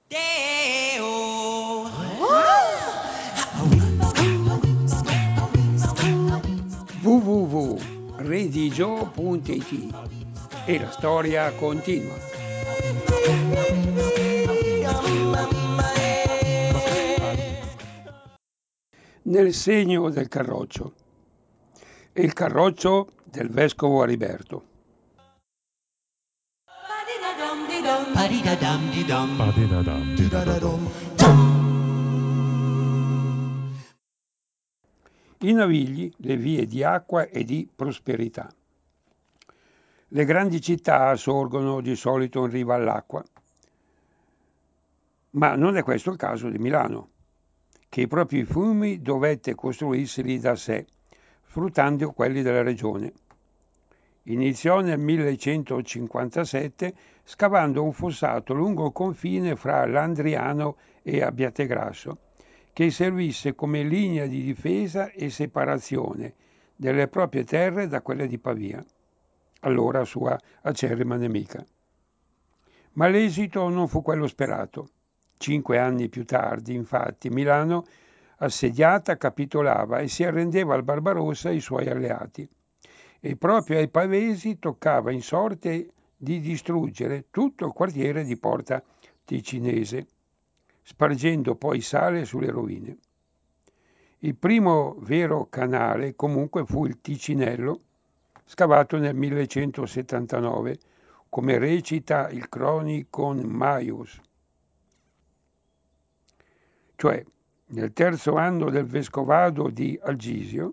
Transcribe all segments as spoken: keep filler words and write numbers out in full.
w w w punto redigio punto it e la storia continua. Nel segno del carroccio. E il carroccio del vescovo Ariberto. I Navigli, le vie di acqua e di prosperità. Le grandi città sorgono di solito in riva all'acqua, ma non è questo il caso di Milano, che i propri fiumi dovette costruirseli da sé, sfruttando quelli della regione. Iniziò nel millecentocinquantasette scavando un fossato lungo il confine fra Landriano e Abbiategrasso, che servisse come linea di difesa e separazione delle proprie terre da quelle di Pavia, allora sua acerrima nemica. Ma l'esito non fu quello sperato. Cinque anni più tardi, infatti, Milano, assediata, capitolava e si arrendeva al Barbarossa e ai suoi alleati. E proprio ai pavesi toccava in sorte di distruggere tutto il quartiere di Porta Ticinese, spargendo poi sale sulle rovine. Il primo vero canale comunque fu il Ticinello, scavato nel millecentosettantanove, come recita il Chronicon Maius, cioè nel terzo anno del vescovado di Algisio,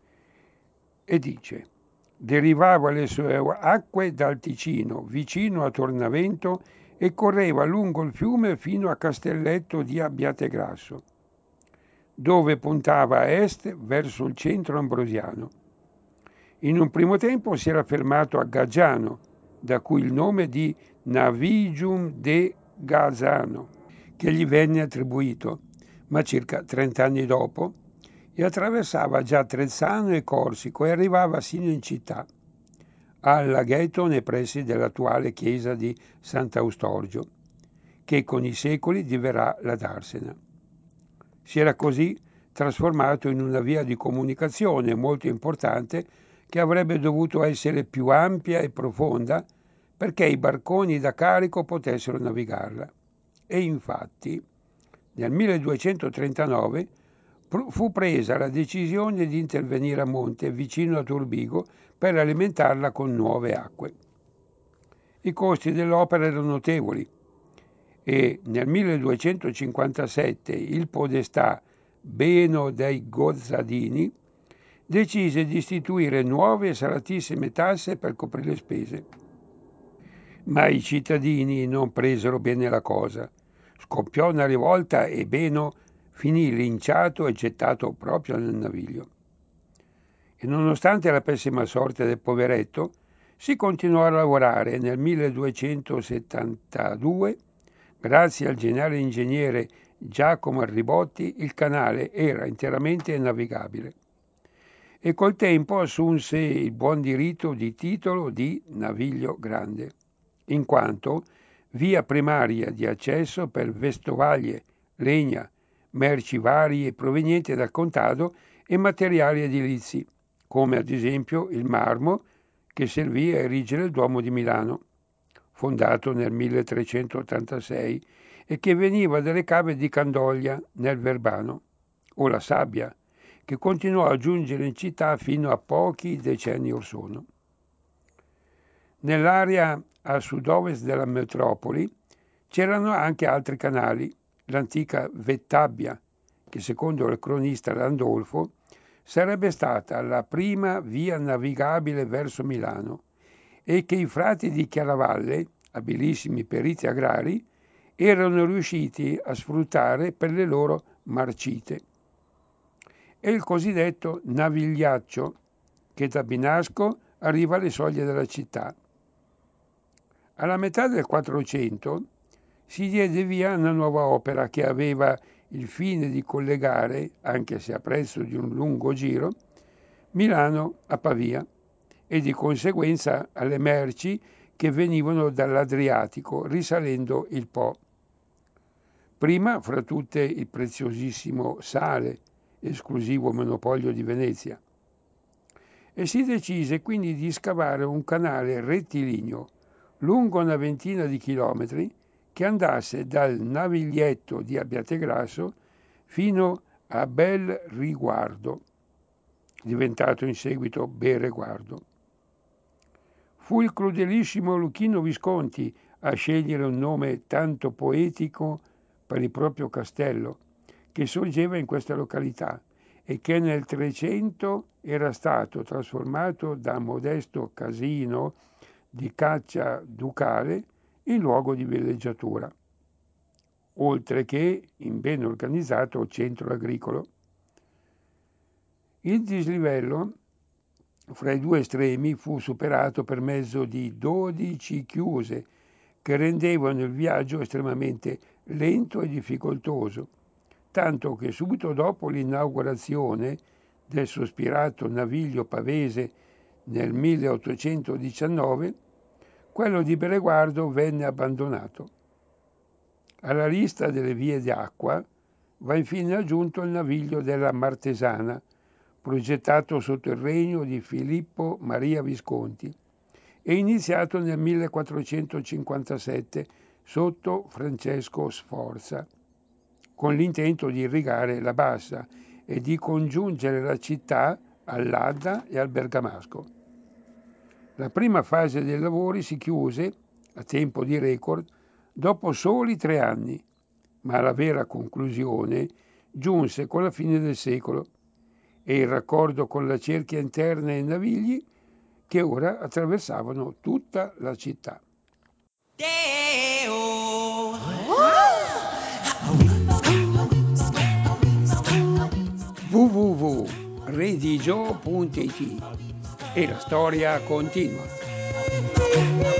e dice: derivava le sue acque dal Ticino, vicino a Tornavento, e correva lungo il fiume fino a Castelletto di Abbiategrasso, dove puntava a est verso il centro ambrosiano. In un primo tempo si era fermato a Gaggiano, da cui il nome di Navigium de Gazzano, che gli venne attribuito, ma circa trent'anni dopo, e attraversava già Trezzano e Corsico e arrivava sino in città, al laghetto nei pressi dell'attuale chiesa di Sant'Eustorgio, che con i secoli diverrà la Darsena. Si era così trasformato in una via di comunicazione molto importante che avrebbe dovuto essere più ampia e profonda perché i barconi da carico potessero navigarla. E infatti nel milleduecentotrentanove fu presa la decisione di intervenire a monte vicino a Turbigo per alimentarla con nuove acque. I costi dell'opera erano notevoli e nel milleduecentocinquantasette il podestà Beno dei Gozzadini decise di istituire nuove e salatissime tasse per coprire le spese. Ma i cittadini non presero bene la cosa. Scoppiò una rivolta e Beno finì linciato e gettato proprio nel naviglio. E nonostante la pessima sorte del poveretto, si continuò a lavorare e nel milleduecentosettantadue, grazie al geniale ingegnere Giacomo Arribotti, il canale era interamente navigabile. E col tempo assunse il buon diritto di titolo di Naviglio Grande, in quanto via primaria di accesso per vestovaglie, legna, merci varie provenienti dal contado e materiali edilizi, come ad esempio il marmo che servì a erigere il Duomo di Milano, fondato nel milletrecentottantasei e che veniva dalle cave di Candoglia nel Verbano, o la sabbia, che continuò a giungere in città fino a pochi decenni or sono. Nell'area a sud-ovest della metropoli c'erano anche altri canali, l'antica Vettabbia, che secondo il cronista Landolfo sarebbe stata la prima via navigabile verso Milano e che i frati di Chiaravalle, abilissimi periti agrari, erano riusciti a sfruttare per le loro marcite. E il cosiddetto navigliaccio, che da Binasco arriva alle soglie della città. Alla metà del Quattrocento si diede via una nuova opera che aveva il fine di collegare, anche se a prezzo di un lungo giro, Milano a Pavia e di conseguenza alle merci che venivano dall'Adriatico risalendo il Po. Prima fra tutte il preziosissimo sale, esclusivo monopolio di Venezia. E si decise quindi di scavare un canale rettilineo lungo una ventina di chilometri che andasse dal Naviglietto di Abbiategrasso fino a Bel Riguardo, diventato in seguito Bereguardo. Fu il crudelissimo Luchino Visconti a scegliere un nome tanto poetico per il proprio castello, che sorgeva in questa località e che nel Trecento era stato trasformato da modesto casino di caccia ducale in luogo di villeggiatura, oltre che in ben organizzato centro agricolo. Il dislivello fra i due estremi fu superato per mezzo di dodici chiuse che rendevano il viaggio estremamente lento e difficoltoso, tanto che subito dopo l'inaugurazione del sospirato Naviglio Pavese nel milleottocentodiciannove, quello di Bereguardo venne abbandonato. Alla lista delle vie d'acqua va infine aggiunto il Naviglio della Martesana, progettato sotto il regno di Filippo Maria Visconti e iniziato nel millequattrocentocinquantasette sotto Francesco Sforza, con l'intento di irrigare la Bassa e di congiungere la città all'Adda e al Bergamasco. La prima fase dei lavori si chiuse, a tempo di record, dopo soli tre anni, ma la vera conclusione giunse con la fine del secolo e il raccordo con la cerchia interna e i navigli che ora attraversavano tutta la città. w w w punto redigio punto it e la storia continua.